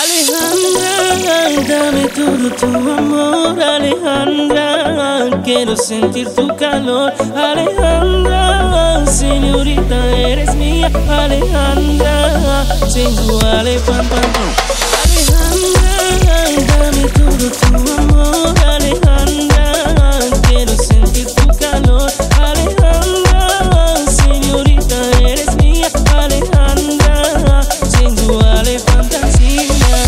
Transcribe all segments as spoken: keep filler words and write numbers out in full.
Alejandra, dame todo tu amor, Alejandra, quiero sentir tu calor, Alejandra, señorita eres mía, Alejandra, sensual, pam pam pam. Alejandra, dame todo tu amor, Alejandra, quiero sentir tu calor, Alejandra, señorita eres mía, Alejandra, sensual, fantasía.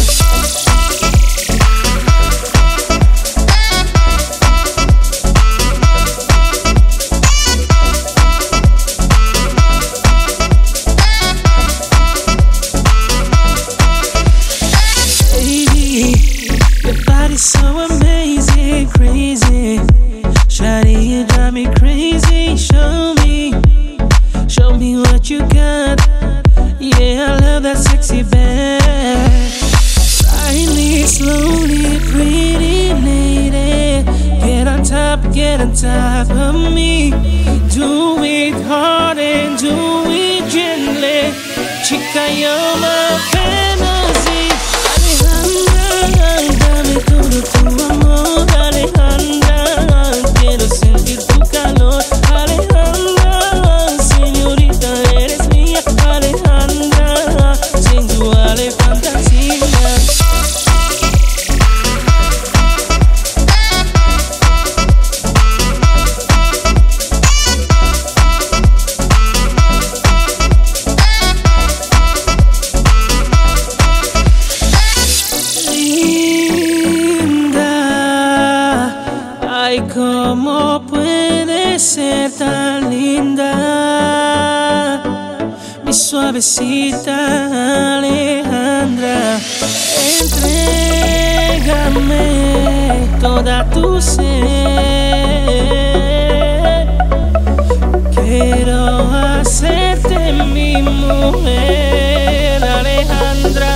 So amazing, crazy. Shawty, you drive me crazy. Show me, show me what you got. Yeah, I love that sexy back. Ride me slowly, pretty lady. Get on top, get on top of me. Do it hard and do it gently. Chica, you're my fantasy. Alejandra, dame todo tu amor, Alejandra, quiero sentir tu calor, Alejandra, señorita eres mía, Alejandra, sensual, fantasía. Ay, ¿cómo puede ser tan linda? Mi suavecita Alejandra, entrégame toda tu ser. Quiero hacerte mi mujer, Alejandra.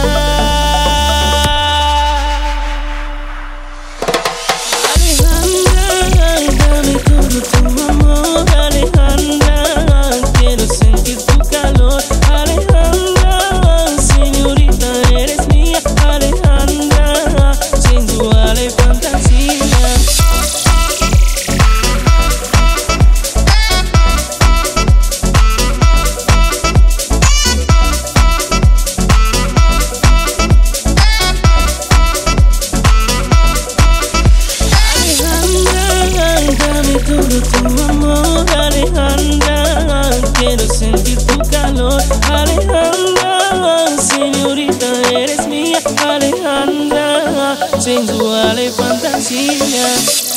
Todo tu amor, Alejandra, quiero sentir tu calor, Alejandra, señorita eres mía, Alejandra, sensual, fantasía.